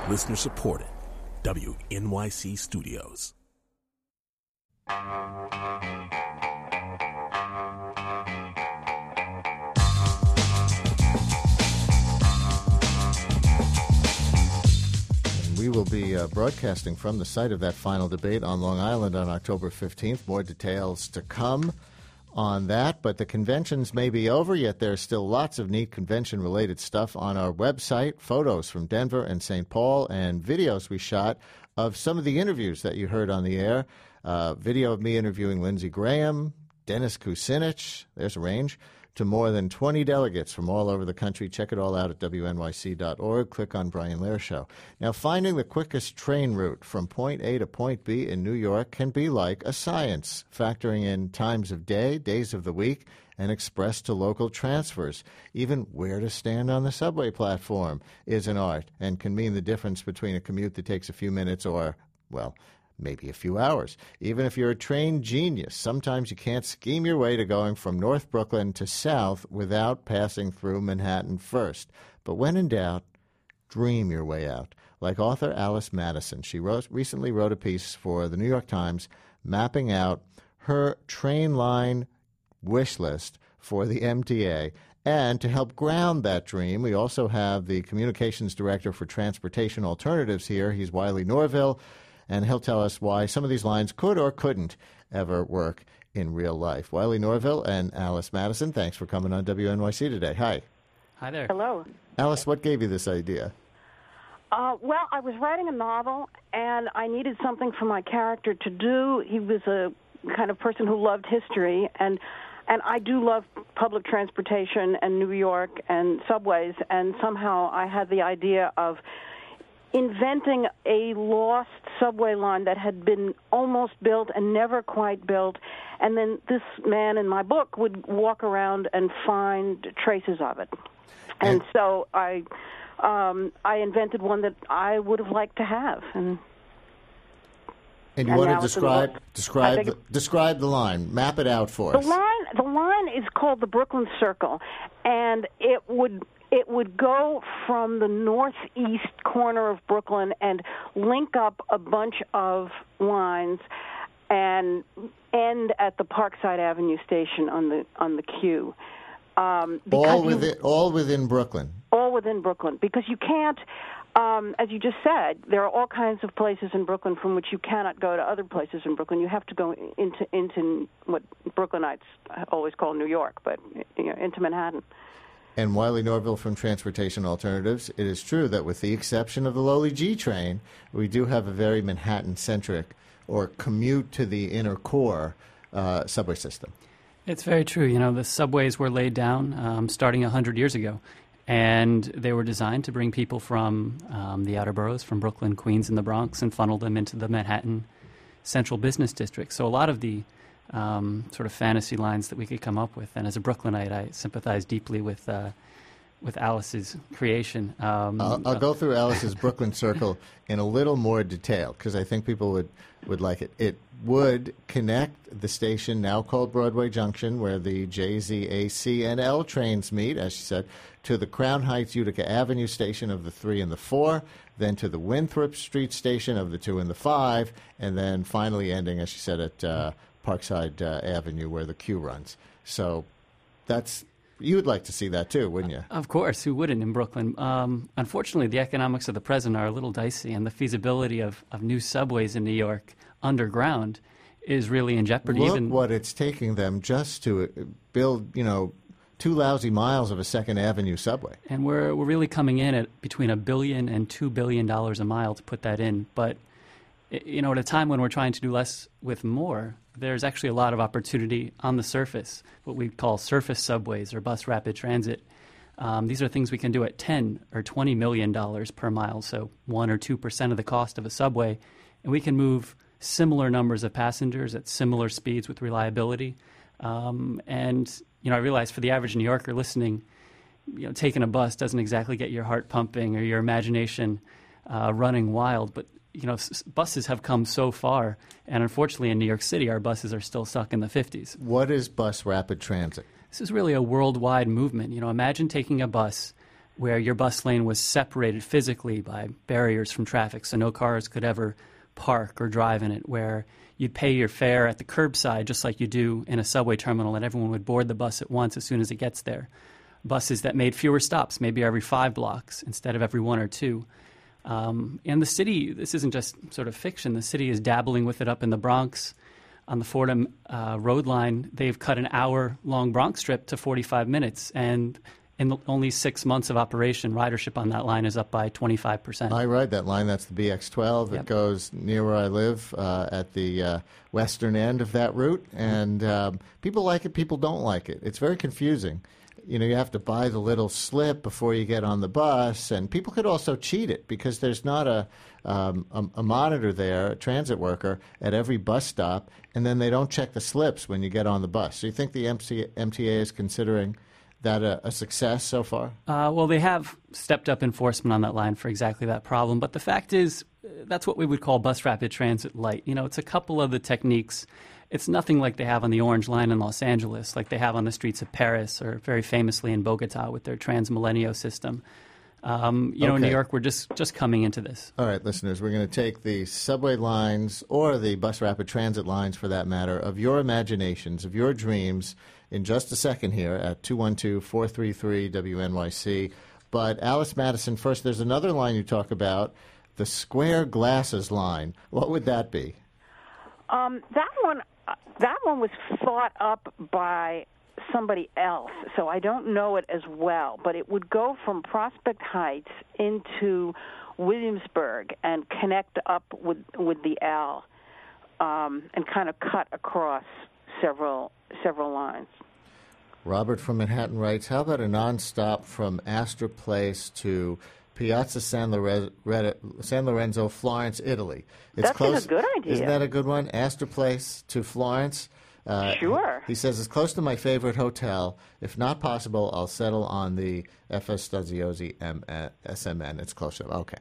Listener supported. WNYC Studios. We will be broadcasting from the site of that final debate on Long Island on October 15th. More details to come on that, but the conventions may be over, yet there's still lots of neat convention-related stuff on our website, photos from Denver and St. Paul, and videos we shot of some of the interviews that you heard on the air. Video of me interviewing Lindsey Graham, Dennis Kucinich, there's a range, to more than 20 delegates from all over the country. Check it all out at WNYC.org. Click on Brian Lehrer Show. Now, finding the quickest train route from point A to point B in New York can be like a science, factoring in times of day, days of the week, and express to local transfers. Even where to stand on the subway platform is an art and can mean the difference between a commute that takes a few minutes or, well, maybe a few hours. Even if you're a trained genius, sometimes you can't scheme your way to going from North Brooklyn to South without passing through Manhattan first. But when in doubt, dream your way out. Like author Alice Madison, she recently wrote a piece for the New York Times mapping out her train line wish list for the MTA. And to help ground that dream, we also have the communications director for Transportation Alternatives here. He's Wiley Norville. And he'll tell us why some of these lines could or couldn't ever work in real life. Wiley Norville and Alice Madison, thanks for coming on WNYC today. Hi. Hi there. Hello. Alice, what gave you this idea? Well, I was writing a novel, and I needed something for my character to do. He was a kind of person who loved history, and I do love public transportation and New York and subways, and somehow I had the idea of inventing a lost subway line that had been almost built and never quite built, and then this man in my book would walk around and find traces of it. And so I invented one that I would have liked to have. And you want to describe the line, map it out for us. The line is called the Brooklyn Circle, and it would go from the northeast corner of Brooklyn and link up a bunch of lines and end at the Parkside Avenue station on the Q. All within Brooklyn. All within Brooklyn, because you can't, as you just said, there are all kinds of places in Brooklyn from which you cannot go to other places in Brooklyn. You have to go into what Brooklynites always call New York, but into Manhattan. And Wiley Norville from Transportation Alternatives, it is true that with the exception of the lowly G train, we do have a very Manhattan-centric or commute to the inner core subway system. It's very true. The subways were laid down starting 100 years ago, and they were designed to bring people from the outer boroughs, from Brooklyn, Queens, and the Bronx, and funnel them into the Manhattan Central Business District. So a lot of the sort of fantasy lines that we could come up with. And as a Brooklynite, I sympathize deeply with Alice's creation. I'll go through Alice's Brooklyn Circle in a little more detail because I think people would like it. It would connect the station now called Broadway Junction, where the JZ, AC, and L trains meet, as she said, to the Crown Heights Utica Avenue station of the 3 and the 4, then to the Winthrop Street station of the 2 and the 5, and then finally ending, as she said, at Parkside Avenue, where the Q runs. So you would like to see that too, wouldn't you? Of course, who wouldn't in Brooklyn? Unfortunately, the economics of the present are a little dicey, and the feasibility of new subways in New York underground is really in jeopardy. Look what it's taking them just to build, 2 lousy miles of a Second Avenue subway. And we're really coming in at between $1 billion and $2 billion a mile to put that in. But at a time when we're trying to do less with more, there's actually a lot of opportunity on the surface, what we call surface subways or bus rapid transit. These are things we can do at $10 or $20 million per mile, so 1 or 2% of the cost of a subway, and we can move similar numbers of passengers at similar speeds with reliability. I realize for the average New Yorker listening, taking a bus doesn't exactly get your heart pumping or your imagination running wild, but buses have come so far, and unfortunately in New York City, our buses are still stuck in the 50s. What is bus rapid transit? This is really a worldwide movement. Imagine taking a bus where your bus lane was separated physically by barriers from traffic, so no cars could ever park or drive in it, where you'd pay your fare at the curbside just like you do in a subway terminal, and everyone would board the bus at once as soon as it gets there. Buses that made fewer stops, maybe every 5 blocks instead of every 1 or 2. And the city, this isn't just sort of fiction, the city is dabbling with it up in the Bronx. On the Fordham Road line, they've cut an hour-long Bronx trip to 45 minutes, and in only 6 months of operation, ridership on that line is up by 25%. I ride that line. That's the BX12. Yep. It goes near where I live at the western end of that route. And people like it, people don't like it. It's very confusing. You know, you have to buy the little slip before you get on the bus. And people could also cheat it because there's not a monitor there, a transit worker, at every bus stop. And then they don't check the slips when you get on the bus. So you think the MTA is considering that a success so far? Well, they have stepped up enforcement on that line for exactly that problem. But the fact is, that's what we would call bus rapid transit light. You know, it's a couple of the techniques. It's nothing like they have on the Orange Line in Los Angeles, like they have on the streets of Paris, or very famously in Bogota with their Transmilenio system. In New York, we're just coming into this. All right, listeners, we're going to take the subway lines, or the bus rapid transit lines for that matter, of your imaginations, of your dreams, in just a second here at 212-433-WNYC. But Alice Madison, first, there's another line you talk about, the square glasses line. What would that be? That one was thought up by somebody else, so I don't know it as well. But it would go from Prospect Heights into Williamsburg and connect up with the L, and kind of cut across several lines. Robert from Manhattan writes, how about a nonstop from Astor Place to Piazza San Lorenzo, Florence, Italy? That's a good idea. Isn't that a good one? Astor Place to Florence? Sure. He says, it's close to my favorite hotel. If not possible, I'll settle on the FS Stasiozzi SMN. It's closer. Okay.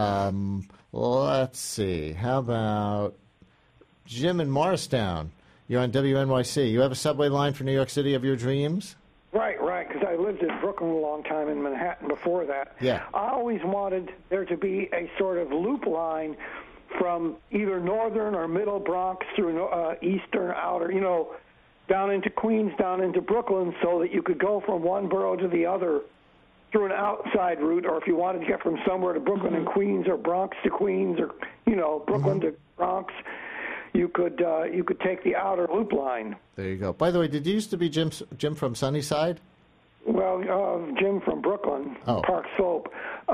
Let's see. How about Jim in Morristown? You're on WNYC. You have a subway line for New York City of your dreams? Right, because I lived in Brooklyn a long time, in Manhattan before that. Yeah. I always wanted there to be a sort of loop line from either northern or middle Bronx through eastern outer, down into Queens, down into Brooklyn, so that you could go from one borough to the other through an outside route, or if you wanted to get from somewhere to Brooklyn and Queens, or Bronx to Queens, or, Brooklyn to Bronx, you could take the outer loop line. There you go. By the way, did you used to be Jim from Sunnyside? Well, Jim from Brooklyn, Park Slope.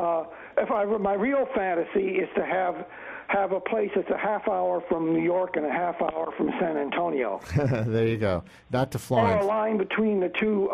My real fantasy is to have a place that's a half hour from New York and a half hour from San Antonio. There you go. Not to Florence. Or a line between the two,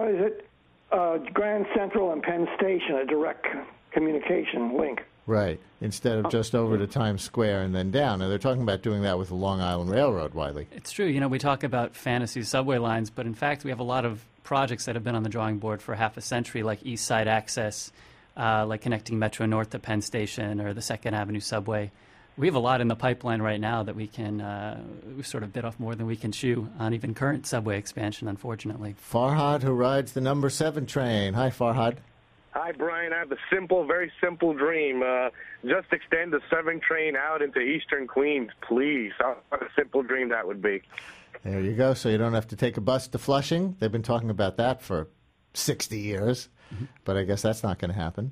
Grand Central and Penn Station, a direct communication link. Right, instead of just over to Times Square and then down. And they're talking about doing that with the Long Island Railroad, Wiley. It's true. We talk about fantasy subway lines, but in fact we have a lot of projects that have been on the drawing board for half a century, like East Side Access, like connecting Metro North to Penn Station, or the 2nd Avenue subway. We have a lot in the pipeline right now that we can we sort of bit off more than we can chew on even current subway expansion, unfortunately. Farhad, who rides the number 7 train. Hi, Farhad. Hi, Brian. I have a very simple dream. Just extend the 7 train out into eastern Queens, please. What a simple dream that would be. There you go. So you don't have to take a bus to Flushing. They've been talking about that for 60 years, but I guess that's not going to happen.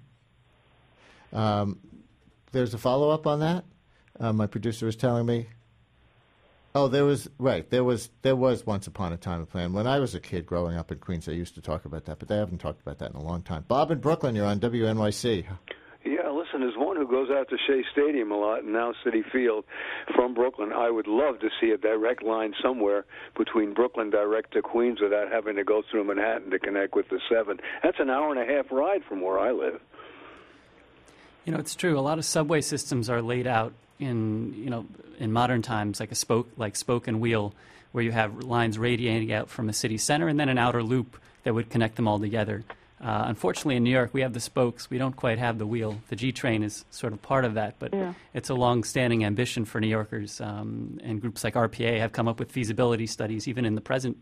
There's a follow-up on that? My producer was telling me. Oh, there was once upon a time a plan. When I was a kid growing up in Queens, they used to talk about that, but they haven't talked about that in a long time. Bob in Brooklyn, you're on WNYC. Yeah, listen, as one who goes out to Shea Stadium a lot and now Citi Field from Brooklyn, I would love to see a direct line somewhere between Brooklyn direct to Queens without having to go through Manhattan to connect with the 7. That's an hour and a half ride from where I live. It's true. A lot of subway systems are laid out in modern times, like spoke and wheel, where you have lines radiating out from a city center and then an outer loop that would connect them all together. Unfortunately, in New York, we have the spokes. We don't quite have the wheel. The G train is sort of part of that, but it's a long-standing ambition for New Yorkers. And groups like RPA have come up with feasibility studies, even in the present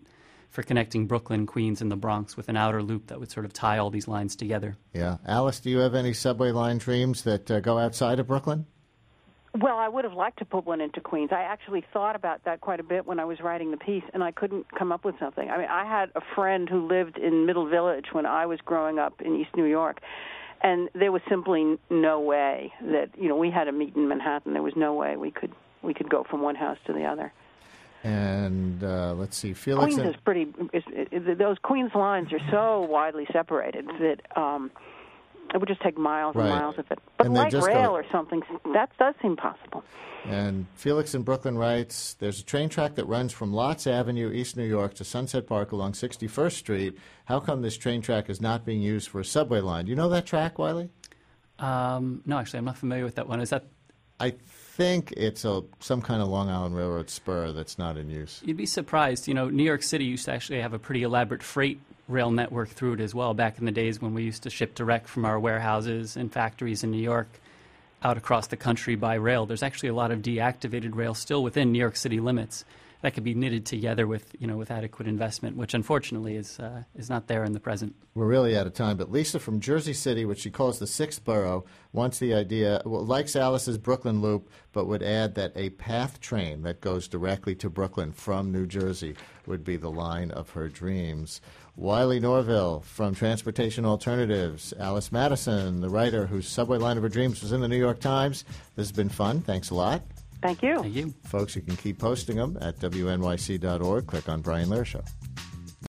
for connecting Brooklyn, Queens, and the Bronx with an outer loop that would sort of tie all these lines together. Yeah. Alice, do you have any subway line dreams that go outside of Brooklyn? Well, I would have liked to put one into Queens. I actually thought about that quite a bit when I was writing the piece, and I couldn't come up with something. I mean, I had a friend who lived in Middle Village when I was growing up in East New York, and there was simply no way that, we had to meet in Manhattan. There was no way we could go from one house to the other. And let's see, Felix. Queens is those Queens lines are so widely separated that it would just take miles and miles of it. But light rail or something, that does seem possible. And Felix in Brooklyn writes, there's a train track that runs from Lotz Avenue, East New York, to Sunset Park along 61st Street. How come this train track is not being used for a subway line? Do you know that track, Wiley? No, actually, I'm not familiar with that one. Is that... I think it's some kind of Long Island Railroad spur that's not in use. You'd be surprised. New York City used to actually have a pretty elaborate freight rail network through it as well back in the days when we used to ship direct from our warehouses and factories in New York out across the country by rail. There's actually a lot of deactivated rail still within New York City limits that could be knitted together with adequate investment, which unfortunately is not there in the present. We're really out of time, but Lisa from Jersey City, which she calls the sixth borough, wants the idea, likes Alice's Brooklyn Loop, but would add that a PATH train that goes directly to Brooklyn from New Jersey would be the line of her dreams. Wiley Norville from Transportation Alternatives, Alice Madison, the writer whose subway line of her dreams was in the New York Times. This has been fun. Thanks a lot. Thank you. Thank you. Folks, you can keep posting them at WNYC.org. Click on Brian Lehrer Show.